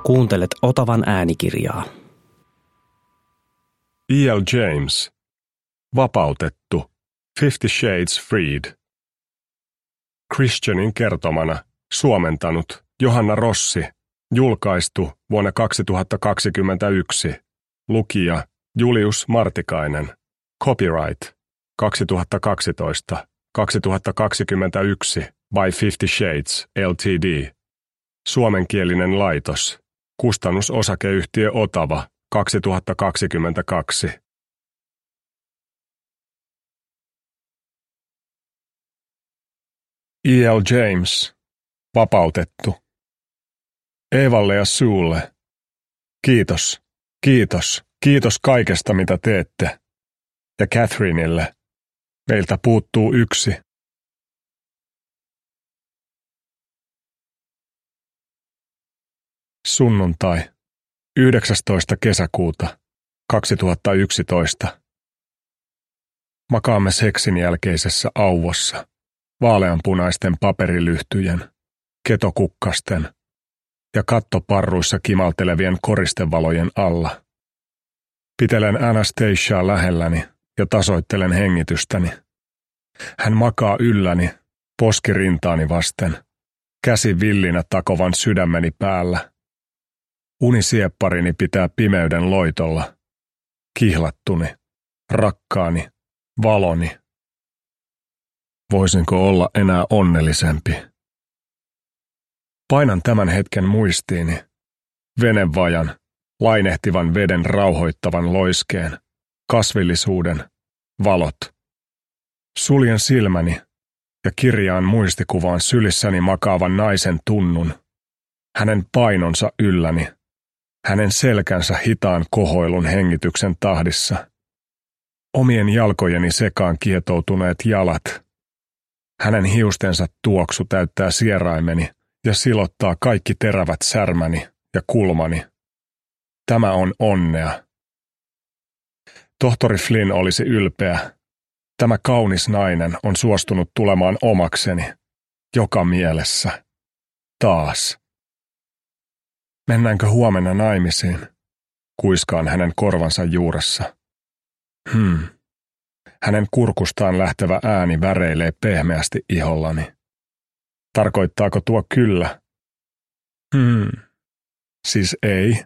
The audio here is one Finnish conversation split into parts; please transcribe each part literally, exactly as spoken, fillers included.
Kuuntelet Otavan äänikirjaa. E L. James. Vapautettu. Fifty Shades Freed. Christianin kertomana. Suomentanut Johanna Rossi. Julkaistu vuonna kaksituhattakaksikymmentäyksi. Lukija Julius Martikainen. Copyright kaksituhattakaksitoista kaksituhattakaksikymmentäyksi by Fifty Shades Ltd. Suomenkielinen laitos. Kustannusosakeyhtiö Otava kaksituhattakaksikymmentäkaksi. E L. James. Vapautettu. Evalle ja Suulle. Kiitos, kiitos, kiitos kaikesta mitä teette. Ja Catherineille. Meiltä puuttuu yksi. Sunnuntai. yhdeksästoista kesäkuuta kaksituhattayksitoista. Makaamme seksin jälkeisessä auvossa, vaaleanpunaisten paperilyhtyjen, ketokukkasten ja kattoparruissa kimaltelevien koristevalojen alla. Pitelen Anastasiaa lähelläni ja tasoittelen hengitystäni. Hän makaa ylläni, poski rintaani vasten, käsi villinä takovan sydämeni päällä. Unisiepparini pitää pimeyden loitolla. Kihlattuni, rakkaani, valoni. Voisinko olla enää onnellisempi? Painan tämän hetken muistiini. Venevajan, lainehtivan veden rauhoittavan loiskeen, kasvillisuuden, valot. Suljen silmäni ja kirjaan muistikuvaan sylissäni makaavan naisen tunnun. Hänen painonsa ylläni. Hänen selkänsä hitaan kohoilun hengityksen tahdissa. Omien jalkojeni sekaan kietoutuneet jalat. Hänen hiustensa tuoksu täyttää sieraimeni ja silottaa kaikki terävät särmäni ja kulmani. Tämä on onnea. Tohtori Flynn olisi ylpeä. Tämä kaunis nainen on suostunut tulemaan omakseni. Joka mielessä. Taas. Mennäänkö huomenna naimisiin? Kuiskaan hänen korvansa juuressa. Hmm. Hänen kurkustaan lähtevä ääni väreilee pehmeästi ihollani. Tarkoittaako tuo kyllä? Hmm. Siis ei?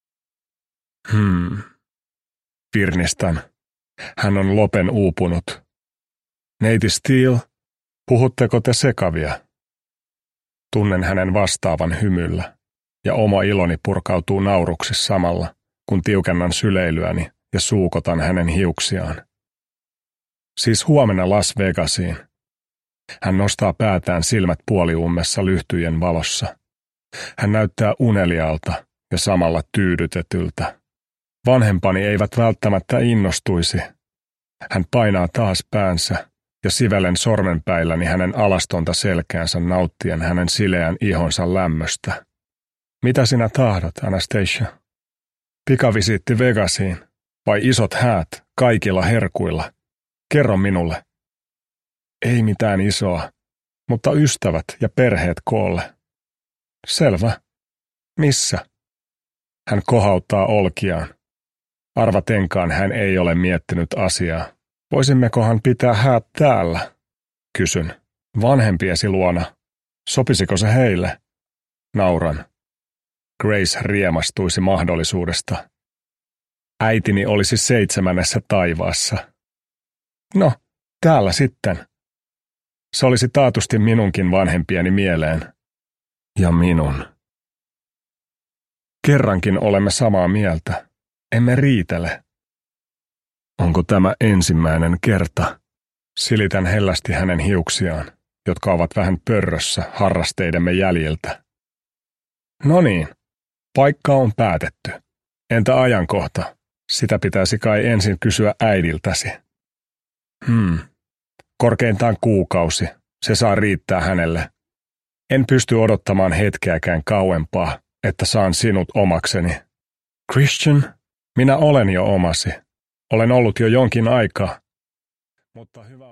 Hmm. Virnistän. Hän on lopen uupunut. Neiti Steele, puhutteko te sekavia? Tunnen hänen vastaavan hymyllä. Ja oma iloni purkautuu nauruksi samalla, kun tiukennan syleilyäni ja suukotan hänen hiuksiaan. Siis huomenna Las Vegasiin. Hän nostaa päätään silmät puoliummessa lyhtyjen valossa. Hän näyttää uneliaalta ja samalla tyydytetyltä. Vanhempani eivät välttämättä innostuisi. Hän painaa taas päänsä ja sivelen sormenpäilläni hänen alastonta selkäänsä nauttien hänen sileän ihonsa lämmöstä. Mitä sinä tahdot, Anastasia? Pikavisiitti Vegasiin vai isot häät kaikilla herkuilla? Kerro minulle. Ei mitään isoa, mutta ystävät ja perheet koolle. Selvä. Missä? Hän kohauttaa olkiaan. Arvatenkaan hän ei ole miettinyt asiaa. Voisimmekohan pitää häät täällä? Kysyn. Vanhempiesi luona. Sopisiko se heille? Nauran. Grace riemastuisi mahdollisuudesta. Äitini olisi seitsemännessä taivaassa. No, täällä sitten. Se olisi taatusti minunkin vanhempieni mieleen. Ja minun. Kerrankin olemme samaa mieltä. Emme riitele. Onko tämä ensimmäinen kerta? Silitän hellästi hänen hiuksiaan, jotka ovat vähän pörrössä harrasteidemme jäljiltä. No niin. Paikka on päätetty. Entä ajankohta? Sitä pitäisi kai ensin kysyä äidiltäsi. Hmm. Korkeintaan kuukausi. Se saa riittää hänelle. En pysty odottamaan hetkeäkään kauempaa, että saan sinut omakseni. Christian, minä olen jo omasi. Olen ollut jo jonkin aikaa. Mutta hyvä